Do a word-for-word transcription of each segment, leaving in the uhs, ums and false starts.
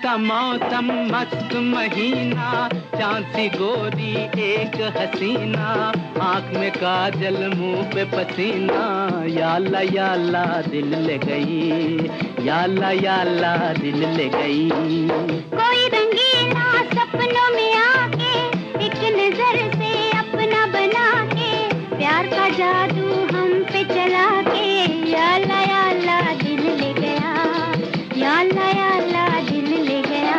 झूमता मौसम मस्त महीना, चांद सी गोरी एक हसीना, आँख में काजल मुंह पे पसीना, या अल्लाह या अल्लाह दिल ले गई, या अल्लाह या अल्लाह दिल ले गई। कोई रंगीला सपनों में आके एक नजर से अपना बना के, प्यार का जादू हम पे चला के, या अल्लाह या अल्लाह दिल ले गया, या अल्लाह या अल्लाह दिल ले गया।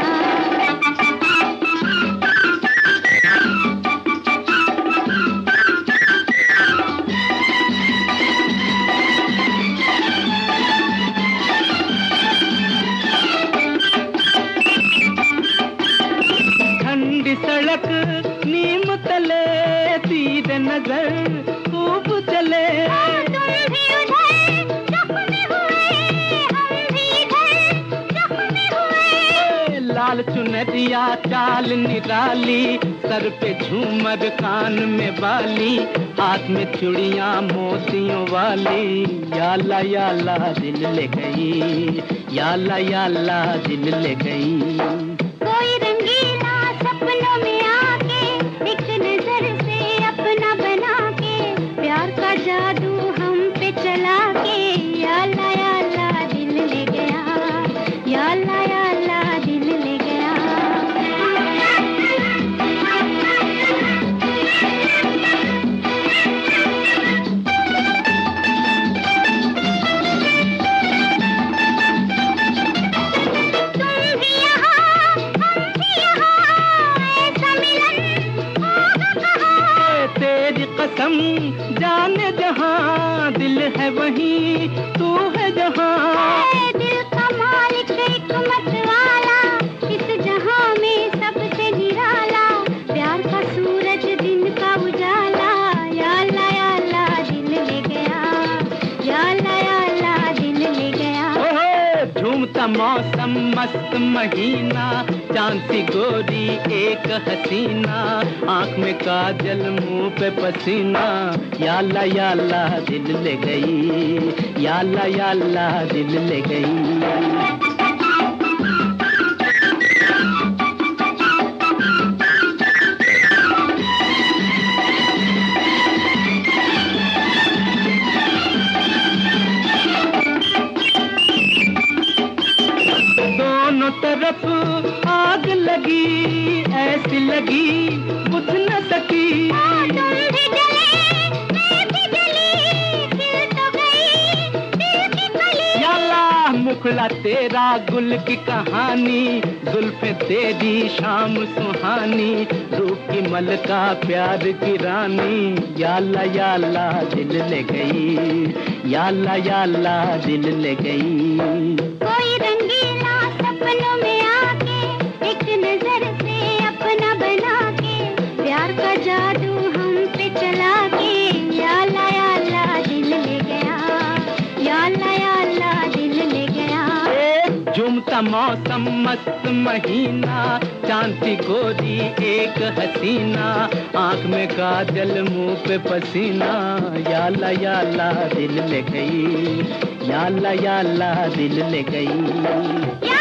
ठंडी सड़क नीम तले तीर नजर खूब चले, तुम भी उधर जख्मी हुए, हम भी इधर जख्मी हुए। लाल चुनरिया चाल निराली, सर पे झूमर कान में बाली, हाथ में चूड़ियां मोतियों वाली, या अल्लाह या अल्लाह दिल ले गई, या अल्लाह या अल्लाह दिल ले गई। कोई रंगीला सपनों में आके एक नजर से अपना बना के, प्यार का जादू हम पे चला के, या अल्लाह या अल्लाह दिल ले गया, या अल्लाह या अल्लाह दिल ले गया। कसम जाने जहां दिल है वहीं तू है जहां, दिल का मालिक एक मत वाला, इस जहां में सबसे निराला, प्यार का सूरज दिन का उजाला, या अल्लाह या अल्लाह दिल ले गया, या अल्लाह या अल्लाह दिल ले गया। ओहो झूमता मौसम मस्त महीना, चांद सी गोरी एक हसीना, आँख में काजल मुंह पे पसीना, या अल्लाह या अल्लाह दिल ले गई, या अल्लाह या अल्लाह दिल ले गई। दोनों तरफ आग लगी, ऐसी लगी बुझ न सकी, तुम भी जले मैं भी जली, दिल तो गई दिल की कली। या अल्लाह मुखड़ा तेरा गुल की कहानी, जुल्फे तेरी शाम सुहानी, रूप की मलका प्यार की रानी, या अल्लाह या अल्लाह दिल ले गई, या अल्लाह या अल्लाह दिल ले गई। कोई रंगीला सपनों में आके एक नजर से अपना बना के, प्यार का जादू हम पे चला के, या अल्लाह या अल्लाह दिल ले गया, या अल्लाह या अल्लाह दिल ले गया। एक झूमता मौसम मस्त महीना, चांद सी गोरी एक हसीना, आँख में काजल मुंह पे पसीना, या अल्लाह या अल्लाह दिल ले गई, या अल्लाह या अल्लाह दिल ले गई।